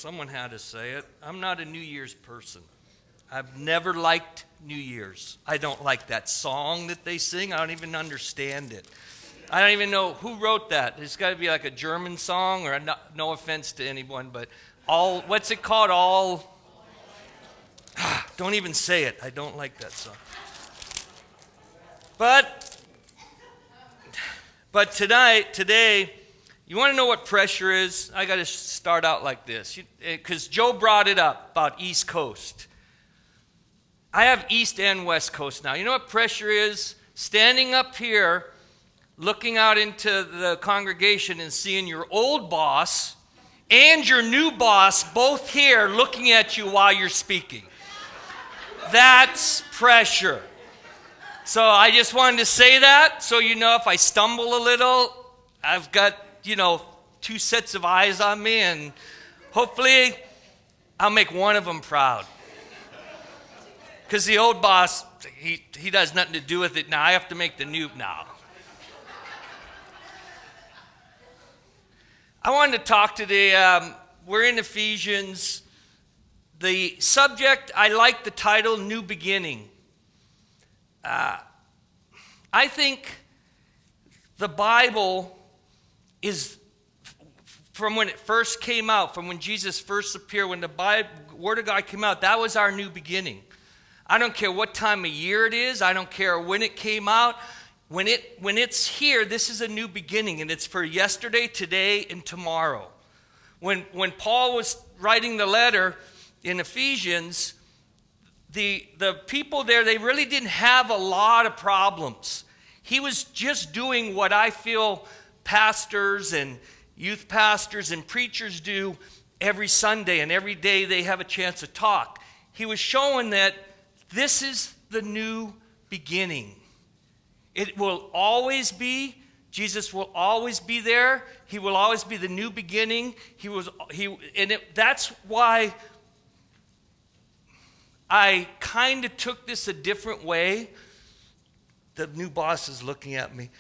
someone had to say it. I'm not a New Year's person. I've never liked New Year's. I don't like that song that they sing. I don't even understand it. I don't even know who wrote that. It's got to be like a German song, or no offense to anyone, but what's it called? Don't even say it. I don't like that song. But today, you want to know what pressure is? I got to start out like this, because Joe brought it up about East Coast. I have East and West Coast now. You know what pressure is? Standing up here, looking out into the congregation and seeing your old boss and your new boss both here looking at you while you're speaking. That's pressure. So I just wanted to say that, so you know if I stumble a little, I've got, two sets of eyes on me, and hopefully I'll make one of them proud. Because the old boss, he does nothing to do with it now. I have to make the new now. I wanted to talk today, we're in Ephesians. The subject, I like the title, New Beginning. I think the Bible is, from when it first came out, from when Jesus first appeared, when the Word of God came out, that was our new beginning. I don't care what time of year it is. I don't care when it came out. When it's here, this is a new beginning, and it's for yesterday, today, and tomorrow. When Paul was writing the letter in Ephesians, the people there, they really didn't have a lot of problems. He was just doing what I feel pastors and youth pastors and preachers do every Sunday, and every day they have a chance to talk. He was showing that this is the new beginning. It will always be. Jesus will always be there. He will always be the new beginning. That's why I kind of took this a different way. The new boss is looking at me.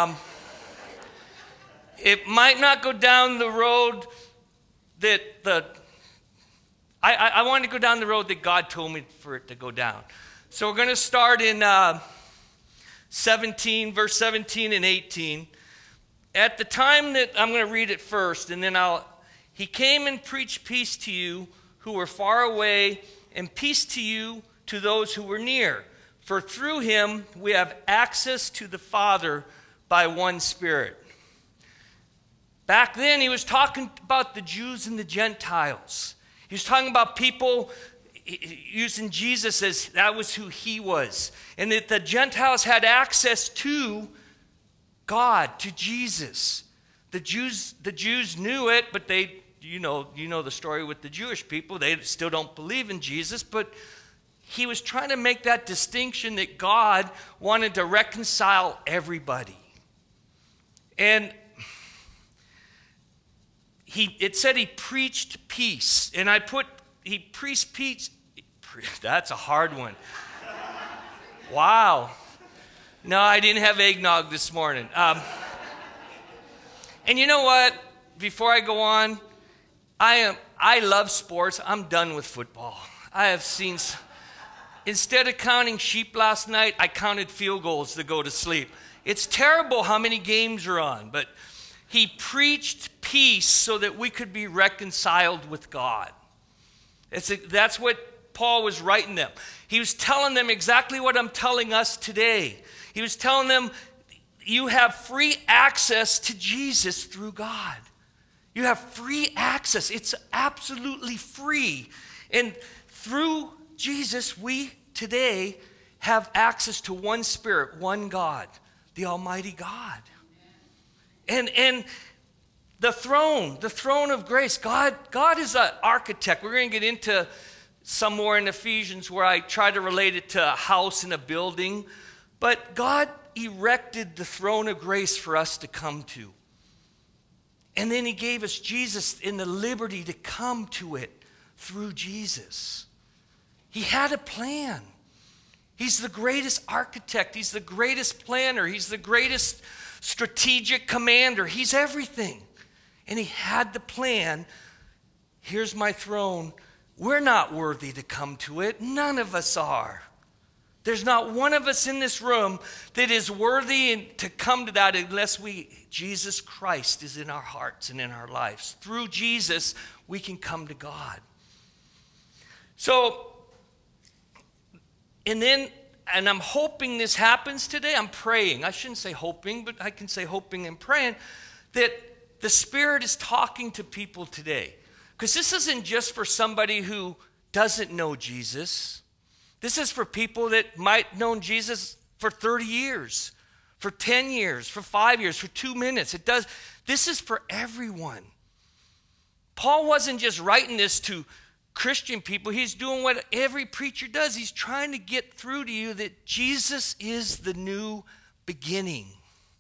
It might not go down the road that I wanted to go down the road that God told me for it to go down. So we're going to start in 17, verse 17 and 18. At the time that I'm going to read it first, and then he came and preached peace to you who were far away, and peace to you to those who were near. For through him we have access to the Father by one Spirit. Back then he was talking about the Jews and the Gentiles. He was talking about people using Jesus as that was who he was. And that the Gentiles had access to God, to Jesus. The Jews knew it, but they, you know the story with the Jewish people. They still don't believe in Jesus, but he was trying to make that distinction that God wanted to reconcile everybody. And it said he preached peace. And he preached peace. That's a hard one. Wow. No, I didn't have eggnog this morning. And you know what? Before I go on, I love sports. I'm done with football. I have seen, instead of counting sheep last night, I counted field goals to go to sleep. It's terrible how many games are on, but he preached peace so that we could be reconciled with God. That's what Paul was writing them. He was telling them exactly what I'm telling us today. He was telling them, you have free access to Jesus through God. You have free access. It's absolutely free. And through Jesus, we today have access to one Spirit, one God, the Almighty God. And the throne of grace. God is an architect. We're going to get into some more in Ephesians where I try to relate it to a house and a building. But God erected the throne of grace for us to come to. And then he gave us Jesus in the liberty to come to it through Jesus. He had a plan. He's the greatest architect. He's the greatest planner. He's the greatest strategic commander. He's everything. And he had the plan. here's my throne. We're not worthy to come to it. None of us are. There's not one of us in this room that is worthy to come to that unless Jesus Christ is in our hearts and in our lives. Through Jesus, we can come to God. So, and I'm hoping this happens today. I'm praying. I shouldn't say hoping, but I can say hoping and praying that the Spirit is talking to people today. Because this isn't just for somebody who doesn't know Jesus. This is for people that might have known Jesus for 30 years, for 10 years, for 5 years, for 2 minutes. This is for everyone. Paul wasn't just writing this to Christian people. He's doing what every preacher does. He's trying to get through to you that Jesus is the new beginning.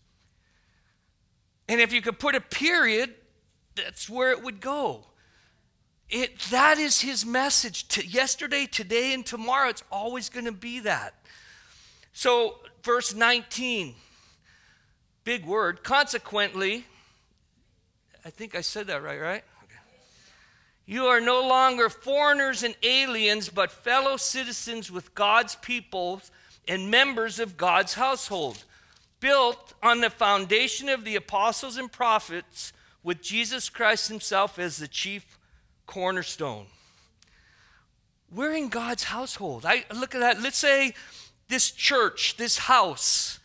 And if you could put a period, that's where it would go. That is his message to yesterday, today, and tomorrow. It's always going to be that. So, verse 19, big word. Consequently, I think I said that right? Okay. You are no longer foreigners and aliens, but fellow citizens with God's people and members of God's household, built on the foundation of the apostles and prophets, with Jesus Christ himself as the chief cornerstone. We're in God's household. I look at that. Let's say this church, this house,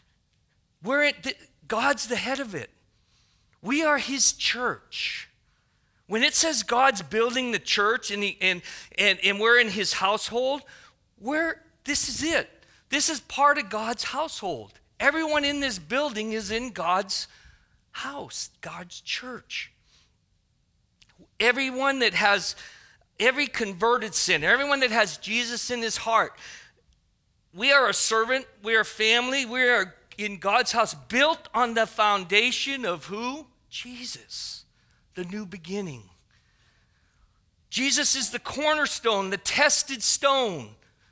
God's the head of it. We are his church. When it says God's building the church and we're in his household, this is it. This is part of God's household. Everyone in this building is in God's house, God's church. Everyone that has every converted sinner, everyone that has Jesus in his heart, we are a servant, we are family, we are in God's house, built on the foundation of who? Jesus, the new beginning. Jesus is the cornerstone, the tested stone.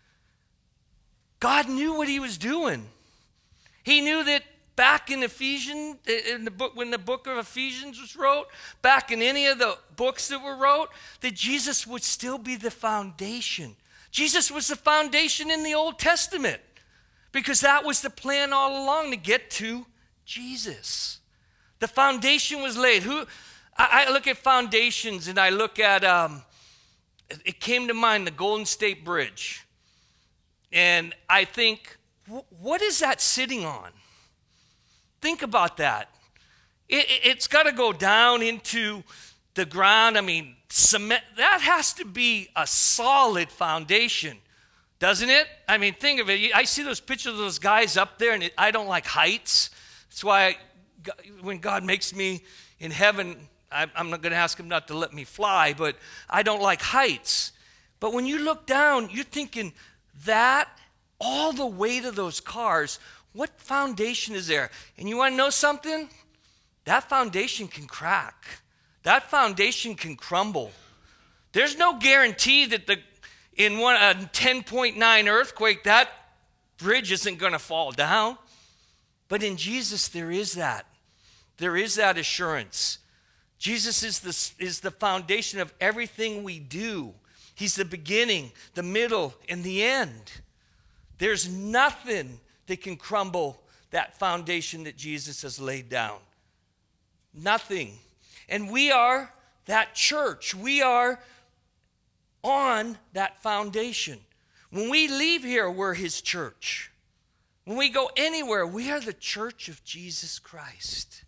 God knew what he was doing. He knew that back in Ephesians, when the book of Ephesians was wrote, back in any of the books that were wrote, that Jesus would still be the foundation. Jesus was the foundation in the Old Testament because that was the plan all along, to get to Jesus. The foundation was laid. I look at foundations and I look at, it came to mind, the Golden State Bridge. And I think, what is that sitting on? Think about that. It's got to go down into the ground. I mean, cement, that has to be a solid foundation, doesn't it? I mean, think of it. I see those pictures of those guys up there, and I don't like heights. That's why when God makes me in heaven, I'm not going to ask him not to let me fly, but I don't like heights. But when you look down, you're thinking that, all the weight of those cars, what foundation is there? And you want to know something? That foundation can crack. That foundation can crumble. There's no guarantee that in a 10.9 earthquake, that bridge isn't going to fall down. But in Jesus, there is that. There is that assurance. Jesus is the foundation of everything we do. He's the beginning, the middle, and the end. There's nothing that can crumble that foundation that Jesus has laid down. Nothing. And we are that church. We are on that foundation. When we leave here, we're his church. When we go anywhere, we are the church of Jesus Christ.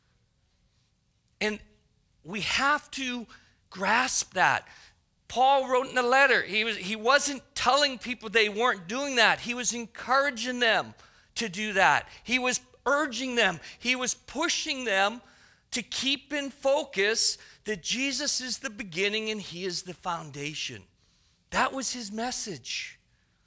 And we have to grasp that. Paul wrote in the letter, he wasn't telling people they weren't doing that. He was encouraging them to do that. He was urging them. He was pushing them to keep in focus that Jesus is the beginning and he is the foundation. That was his message.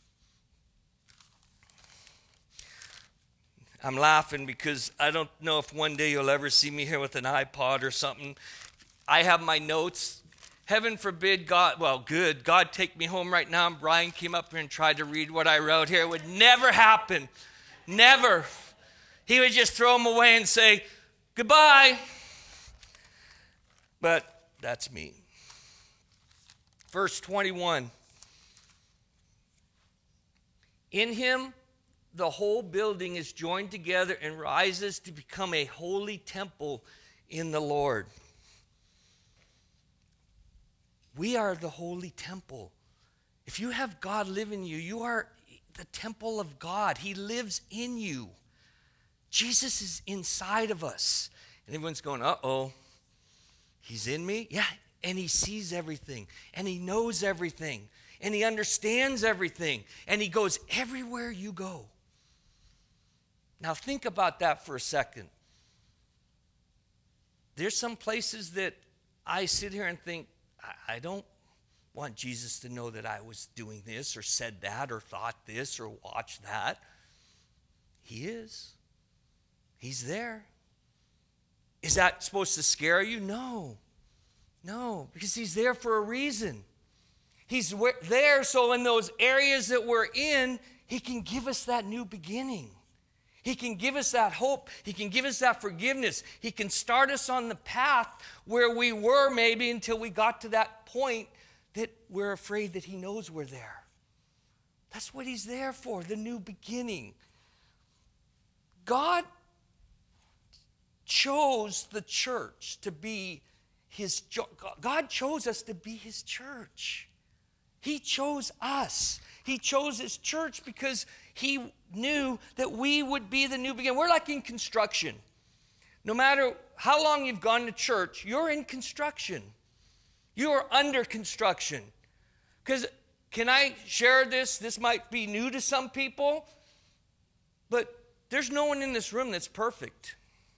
I'm laughing because I don't know if one day you'll ever see me here with an iPod or something. I have my notes. Heaven forbid God take me home right now and Brian came up here and tried to read what I wrote here. It would never happen. Never. He would just throw them away and say, goodbye. But that's me. Verse 21. In him, the whole building is joined together and rises to become a holy temple in the Lord. We are the holy temple. If you have God live in you, you are the temple of God. He lives in you. Jesus is inside of us. And everyone's going, uh-oh, he's in me? Yeah, and he sees everything, and he knows everything, and he understands everything, and he goes everywhere you go. Now think about that for a second. There's some places that I sit here and think, I don't want Jesus to know that I was doing this or said that or thought this or watched that. He is. He's there. Is that supposed to scare you? No. No, because he's there for a reason. He's there so in those areas that we're in, he can give us that new beginning. He can give us that hope. He can give us that forgiveness. He can start us on the path where we were maybe until we got to that point that we're afraid that he knows we're there. That's what he's there for, the new beginning. God chose the church to be his, God chose us to be his church. He chose us. He chose his church because he knew that we would be the new beginning. We're like in construction. No matter how long you've gone to church, you're in construction. You are under construction. Because, can I share this? This might be new to some people, but there's no one in this room that's perfect.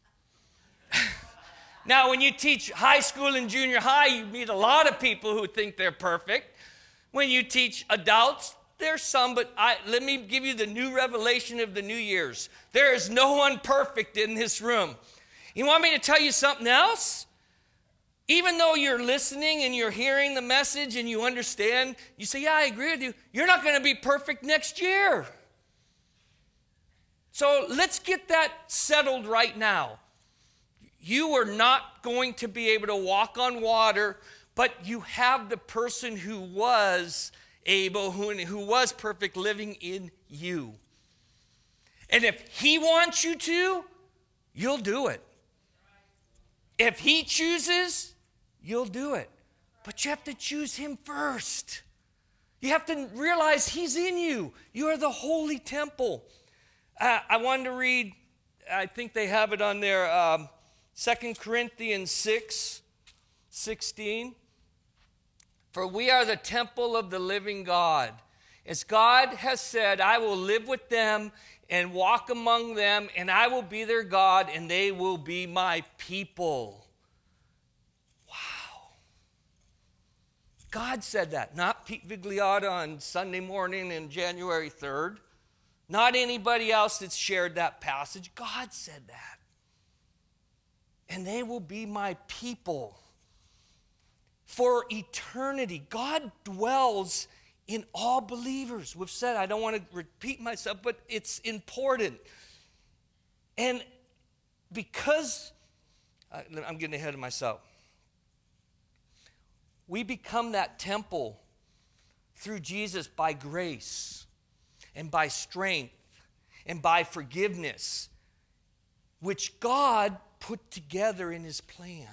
Now, when you teach high school and junior high, you meet a lot of people who think they're perfect. When you teach adults, there's some, but let me give you the new revelation of the New Year's. There is no one perfect in this room. You want me to tell you something else? Even though you're listening and you're hearing the message and you understand, you say, yeah, I agree with you. You're not going to be perfect next year. So let's get that settled right now. You are not going to be able to walk on water, but you have the person who was able, who was perfect, living in you. And if he wants you to, you'll do it. If he chooses, you'll do it. But you have to choose him first. You have to realize he's in you. You are the holy temple. I wanted to read, I think they have it on there, 2 Corinthians 6:16. For we are the temple of the living God. As God has said, I will live with them and walk among them, and I will be their God, and they will be my people. Wow. God said that, not Pete Vigliotta on Sunday morning in January 3rd. Not anybody else that's shared that passage. God said that. And they will be my people for eternity. God dwells in all believers. We've said, I don't want to repeat myself, but it's important. And because, I'm getting ahead of myself. We become that temple through Jesus by grace and by strength and by forgiveness, which God put together in his plan.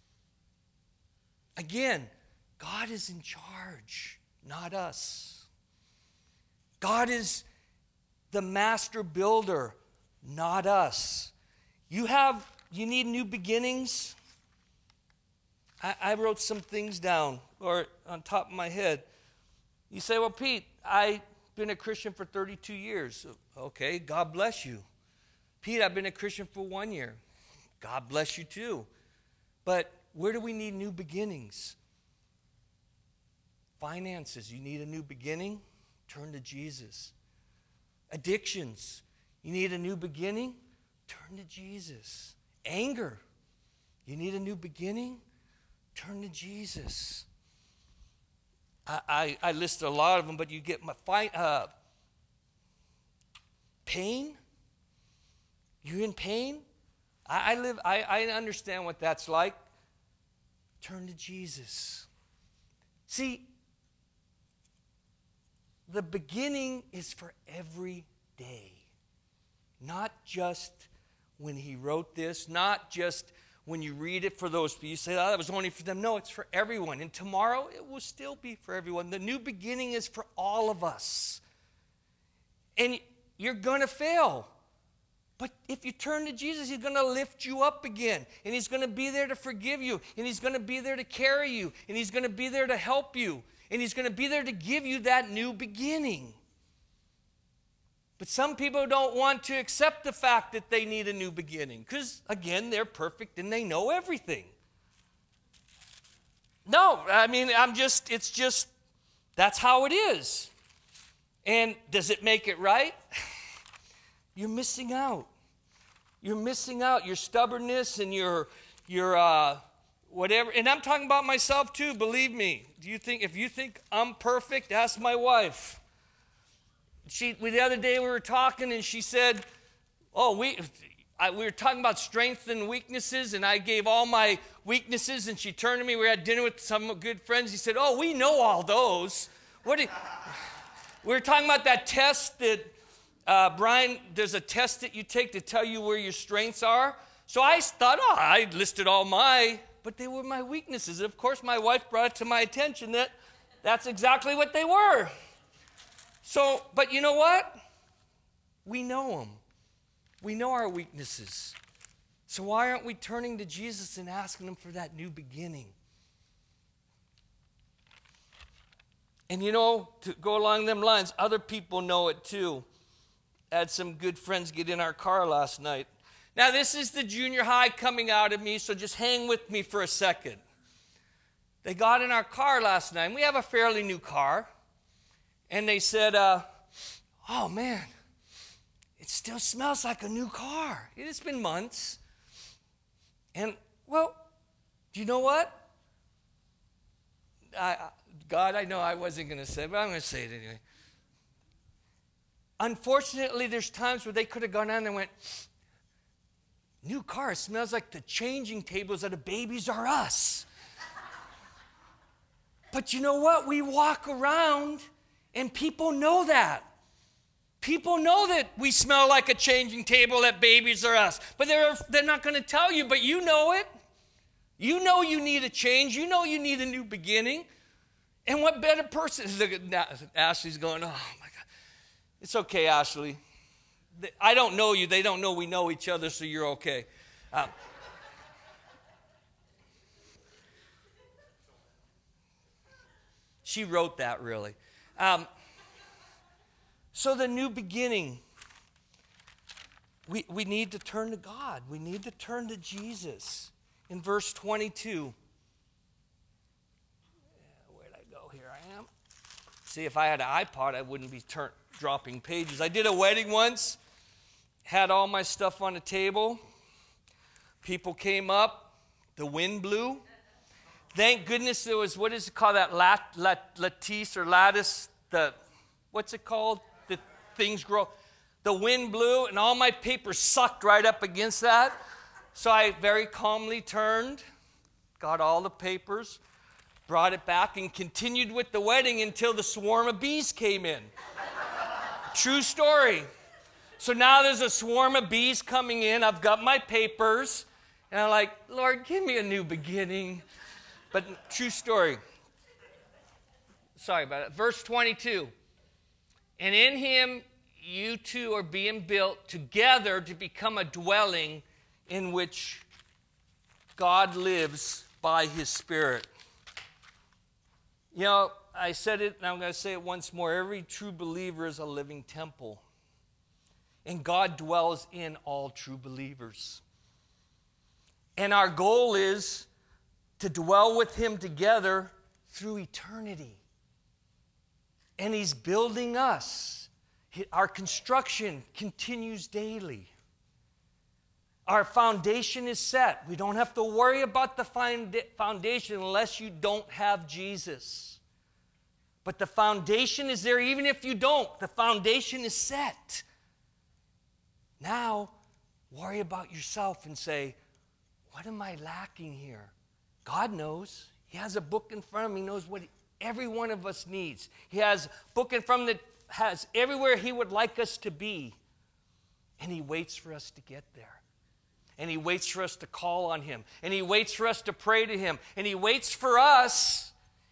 Again, God is in charge, not us. God is the master builder, not us. You need new beginnings? I wrote some things down, or on top of my head. You say, well, Pete, I've been a Christian for 32 years. Okay, God bless you. Pete, I've been a Christian for 1 year. God bless you too. But where do we need new beginnings? Finances, you need a new beginning? Turn to Jesus. Addictions, you need a new beginning? Turn to Jesus. Anger, you need a new beginning? Turn to Jesus. I listed a lot of them, but you get my pain. You in pain? I understand what that's like. Turn to Jesus. See, the beginning is for every day. Not just when he wrote this, not just when you read it for those people. You say, oh, that was only for them. No, it's for everyone. And tomorrow it will still be for everyone. The new beginning is for all of us. And you're going to fail. But if you turn to Jesus, he's going to lift you up again. And he's going to be there to forgive you. And he's going to be there to carry you. And he's going to be there to help you. And he's going to be there to give you that new beginning. But some people don't want to accept the fact that they need a new beginning. Because, again, they're perfect and they know everything. No, I mean, it's just, that's how it is. And does it make it right? You're missing out. You're missing out. Your stubbornness and your whatever. And I'm talking about myself too, believe me. If you think I'm perfect, ask my wife. The other day we were talking and she said, we were talking about strengths and weaknesses, and I gave all my weaknesses, and she turned to me. We were at dinner with some good friends. She said, we know all those. We were talking about that test that, Brian, there's a test that you take to tell you where your strengths are. So I thought, I listed all but they were my weaknesses. And of course, my wife brought it to my attention that that's exactly what they were. So, but you know what? We know them. We know our weaknesses. So why aren't we turning to Jesus and asking him for that new beginning? And to go along them lines, other people know it too. I had some good friends get in our car last night. Now, this is the junior high coming out of me, so just hang with me for a second. They got in our car last night, and we have a fairly new car. And they said, oh, man, it still smells like a new car. It's been months. And, well, do you know what? God, I know I wasn't going to say it, but I'm going to say it anyway. Unfortunately, there's times where they could have gone on and went, new car, it smells like the changing tables of the Babies R Us. But you know what? We walk around and people know that. People know that we smell like a changing table at Babies R Us. But they're not going to tell you, but you know it. You know you need a change. You know you need a new beginning. And what better person? Look at Ashley's going, oh my God. It's okay, Ashley. I don't know you. They don't know we know each other, so you're okay. She wrote that, really. So the new beginning, we need to turn to God. We need to turn to Jesus. In verse 22. Where'd I go? Here I am. See, if I had an iPod, I wouldn't be dropping pages. I did a wedding once. Had all my stuff on the table. People came up. The wind blew. Thank goodness there was, what is it called, that lattice or lattice? What's it called? The things grow. The wind blew and all my paper sucked right up against that. So I very calmly turned, got all the papers, brought it back, and continued with the wedding until the swarm of bees came in. True story. So now there's a swarm of bees coming in. I've got my papers. And I'm like, Lord, give me a new beginning. But true story. Sorry about it. Verse 22. And in him you two are being built together to become a dwelling in which God lives by his Spirit. I said it, and I'm going to say it once more. Every true believer is a living temple. And God dwells in all true believers. And our goal is to dwell with him together through eternity. And he's building us. Our construction continues daily. Our foundation is set. We don't have to worry about the foundation unless you don't have Jesus. But the foundation is there even if you don't. The foundation is set. Now, worry about yourself and say, what am I lacking here? God knows. He has a book in front of him. He knows every one of us needs. He has a book in front that has everywhere he would like us to be. And he waits for us to get there. And he waits for us to call on him. And he waits for us to pray to him. And he waits for us,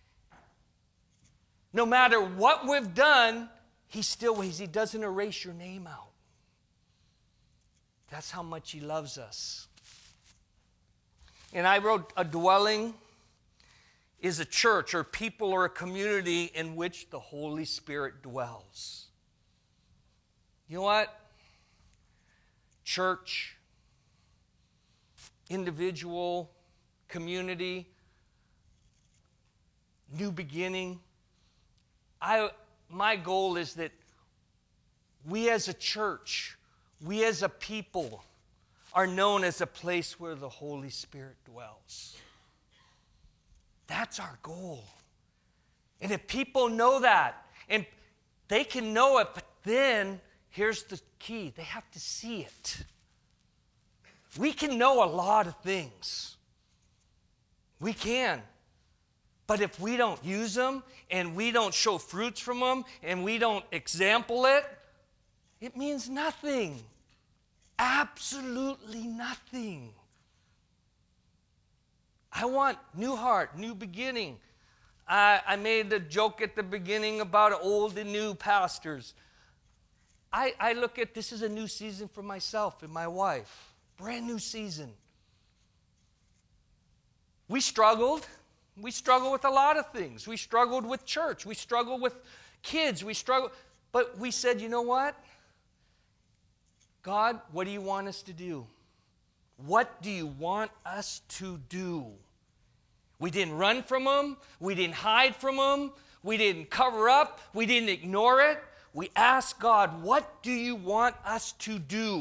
no matter what we've done, he still waits. He doesn't erase your name out. That's how much he loves us. And I wrote, a dwelling is a church or people or a community in which the Holy Spirit dwells. You know what? Church, individual, community, new beginning. My goal is that we as a church, we as a people are known as a place where the Holy Spirit dwells. That's our goal. And if people know that, and they can know it, but then here's the key. They have to see it. We can know a lot of things. We can. But if we don't use them, and we don't show fruits from them, and we don't example it, it means nothing. Absolutely nothing. I want new heart, new beginning. I made a joke at the beginning about old and new pastors. I look at this as a new season for myself and my wife. Brand new season. We struggled. We struggled with a lot of things. We struggled with church. We struggled with kids. But we said, you know what? God, what do you want us to do? What do you want us to do? We didn't run from them. We didn't hide from them. We didn't cover up. We didn't ignore it. We asked God, what do you want us to do?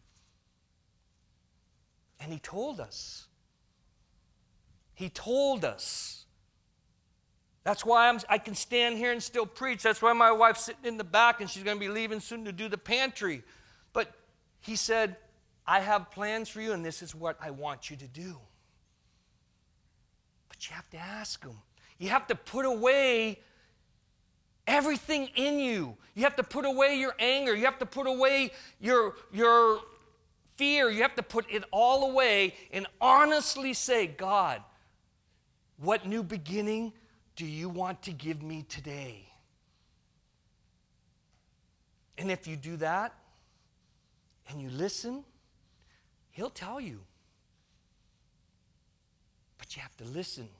And he told us. He told us. That's why I can stand here and still preach. That's why my wife's sitting in the back and she's going to be leaving soon to do the pantry. But he said, I have plans for you and this is what I want you to do. But you have to ask him. You have to put away everything in you. You have to put away your anger. You have to put away your fear. You have to put it all away and honestly say, God, what new beginning do you want to give me today? And if you do that and you listen, he'll tell you. But you have to listen.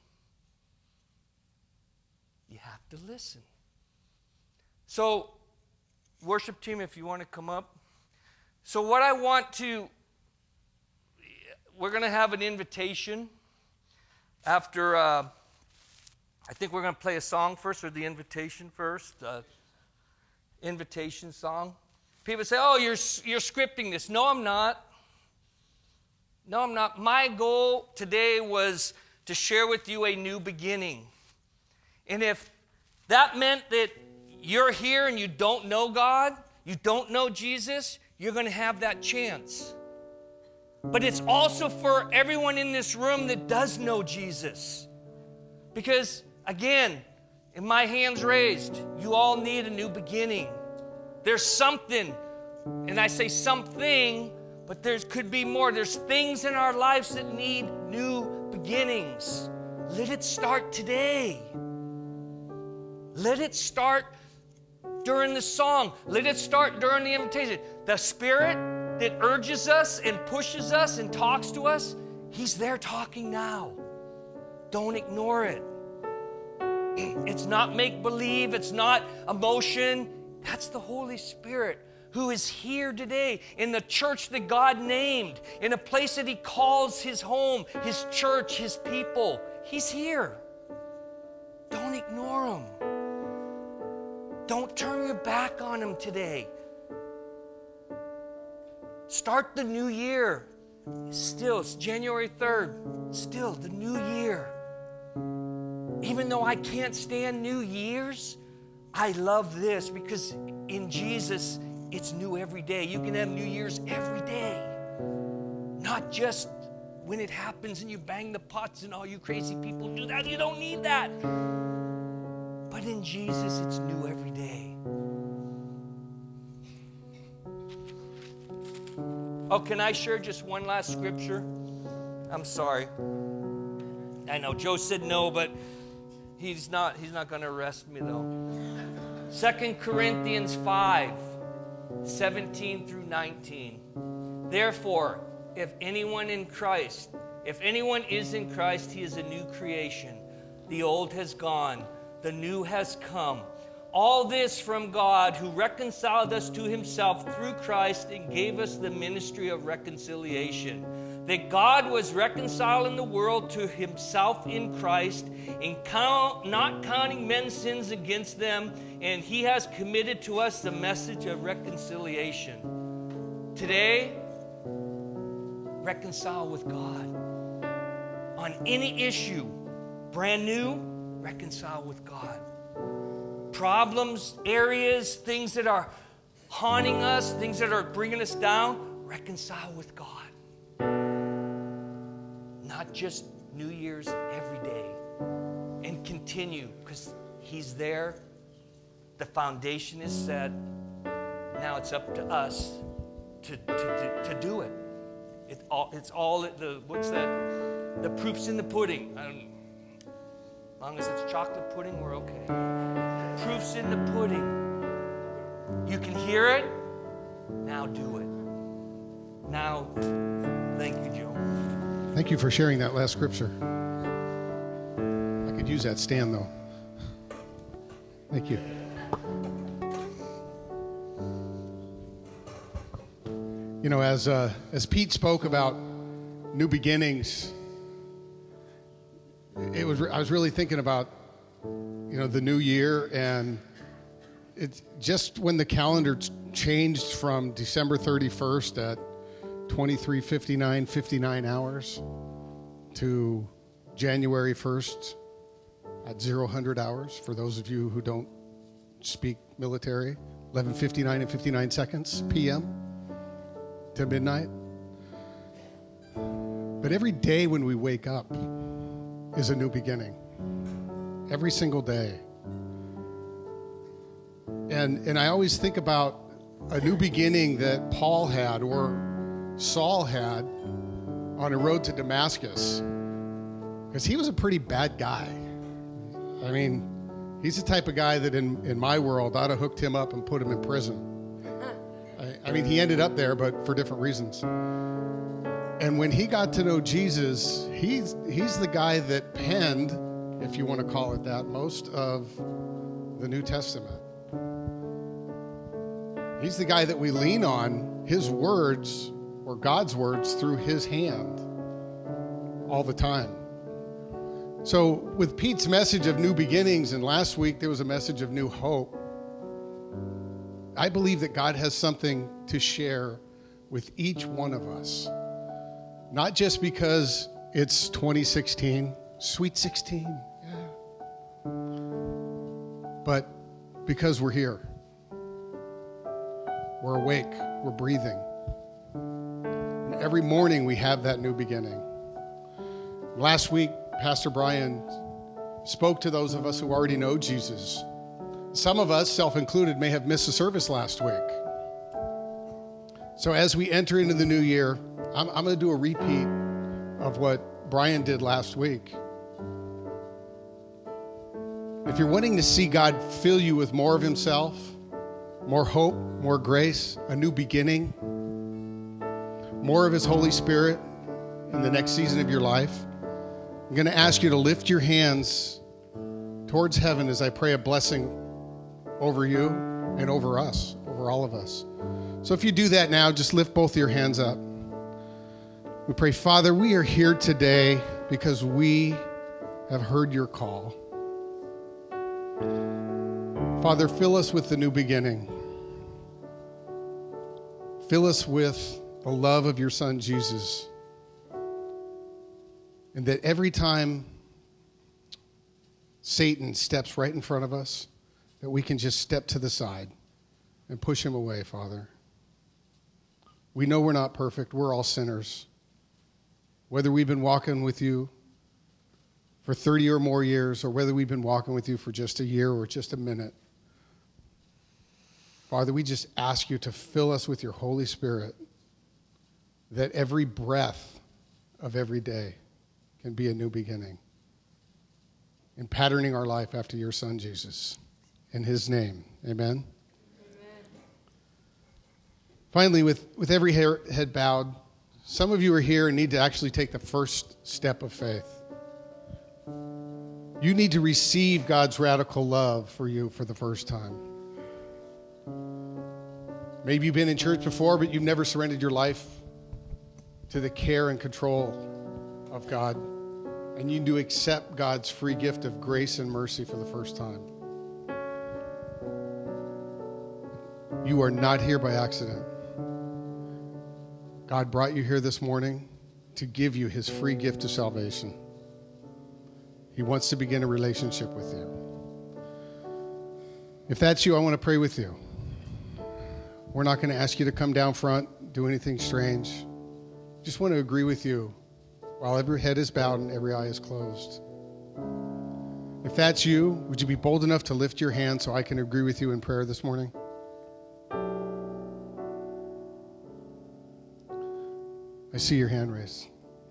You have to listen. So, worship team, if you want to come up. So what I want to, we're going to have an invitation after, I think we're going to play a song first, or the invitation first. Invitation song. People say, oh, you're scripting this. No, I'm not. No, I'm not. My goal today was to share with you a new beginning. And if that meant that you're here and you don't know God, you don't know Jesus, you're going to have that chance. But it's also for everyone in this room that does know Jesus. Because, again, in my hands raised, you all need a new beginning. There's something, and I say something, but there could be more. There's things in our lives that need new beginnings. Let it start today. Let it start during the song. Let it start during the invitation. The Spirit that urges us and pushes us and talks to us, He's there talking now. Don't ignore it. It's not make-believe. It's not emotion. That's the Holy Spirit who is here today in the church that God named, in a place that He calls His home, His church, His people. He's here. Don't ignore Him. Don't turn your back on Him today. Start the new year. Still, it's January 3rd. Still, the new year. Even though I can't stand New Year's, I love this because in Jesus, it's new every day. You can have New Year's every day. Not just when it happens and you bang the pots and all you crazy people do that. You don't need that. in Jesus, it's new every day. Oh, can I share just one last scripture? I'm sorry. I know Joe said no, but he's not going to arrest me though. 2 Corinthians 5:17 through 19. Therefore, if anyone is in Christ, he is a new creation. The old has gone, the new has come. All this from God, who reconciled us to himself through Christ and gave us the ministry of reconciliation. That God was reconciling the world to himself in Christ, and not counting men's sins against them, and he has committed to us the message of reconciliation. Today, reconcile with God. On any issue, brand new, reconcile with God. Problems, areas, things that are haunting us, things that are bringing us down, reconcile with God. Not just New Year's, every day. And continue, because he's there. The foundation is set. Now it's up to us to do it. It's all what's that? The proof's in the pudding. As long as it's chocolate pudding, we're okay. Proof's in the pudding. You can hear it. Now do it. Now, thank you, Joe. Thank you for sharing that last scripture. I could use that stand, though. Thank you. You know, as Pete spoke about new beginnings, I was really thinking about, the new year, and it's just when the calendar changed from December 31st at 23:59 hours to January 1st at 00 hours, for those of you who don't speak military, 11:59 and 59 seconds p.m. to midnight. But every day when we wake up is a new beginning. Every single day. And I always think about a new beginning that Paul had or Saul had on a road to Damascus, because he was a pretty bad guy. I mean, he's the type of guy that in my world, I'd have hooked him up and put him in prison. I mean, he ended up there, but for different reasons. And when he got to know Jesus, he's the guy that penned, if you want to call it that, most of the New Testament. He's the guy that we lean on, his words, or God's words, through his hand all the time. So with Pete's message of new beginnings, and last week there was a message of new hope, I believe that God has something to share with each one of us. Not just because it's 2016, sweet 16, yeah. But because we're here. We're awake, we're breathing. And every morning we have that new beginning. Last week, Pastor Brian spoke to those of us who already know Jesus. Some of us, self-included, may have missed a service last week. So as we enter into the new year, I'm going to do a repeat of what Brian did last week. If you're wanting to see God fill you with more of himself, more hope, more grace, a new beginning, more of his Holy Spirit in the next season of your life, I'm going to ask you to lift your hands towards heaven as I pray a blessing over you and over us, over all of us. So if you do that now, just lift both your hands up. We pray, Father, we are here today because we have heard your call. Father, fill us with the new beginning. Fill us with the love of your Son, Jesus. And that every time Satan steps right in front of us, that we can just step to the side and push him away, Father. We know we're not perfect. We're all sinners. Whether we've been walking with you for 30 or more years, or whether we've been walking with you for just a year or just a minute. Father, we just ask you to fill us with your Holy Spirit, that every breath of every day can be a new beginning, in patterning our life after your Son, Jesus. In his name, amen. Finally, with every head bowed, some of you are here and need to actually take the first step of faith. You need to receive God's radical love for you for the first time. Maybe you've been in church before, but you've never surrendered your life to the care and control of God. And you need to accept God's free gift of grace and mercy for the first time. You are not here by accident. God brought you here this morning to give you his free gift of salvation. He wants to begin a relationship with you. If that's you, I want to pray with you. We're not going to ask you to come down front, do anything strange. Just want to agree with you while every head is bowed and every eye is closed. If that's you, would you be bold enough to lift your hand so I can agree with you in prayer this morning? I see your hand raised.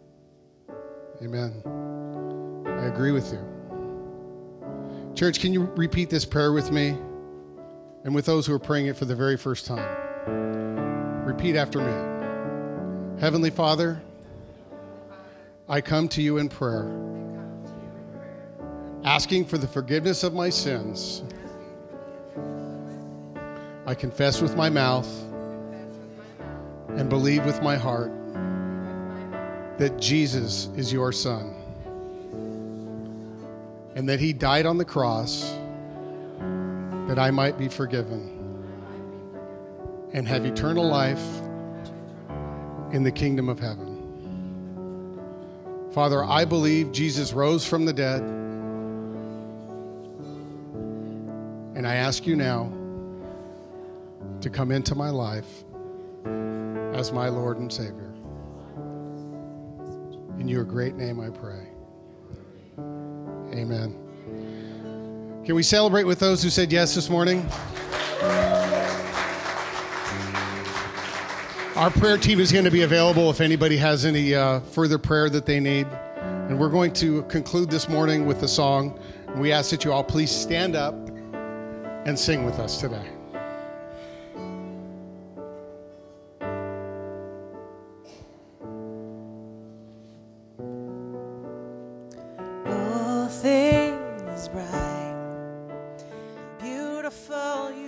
Amen. I agree with you. Church, can you repeat this prayer with me and with those who are praying it for the very first time? Repeat after me. Heavenly Father, I come to you in prayer, asking for the forgiveness of my sins. I confess with my mouth and believe with my heart that Jesus is your Son, and that he died on the cross that I might be forgiven and have eternal life in the kingdom of heaven. Father, I believe Jesus rose from the dead, and I ask you now to come into my life as my Lord and Savior. In your great name I pray. Amen. Can we celebrate with those who said yes this morning? Our prayer team is going to be available if anybody has any further prayer that they need. And we're going to conclude this morning with a song. And we ask that you all please stand up and sing with us today. All things bright, beautiful.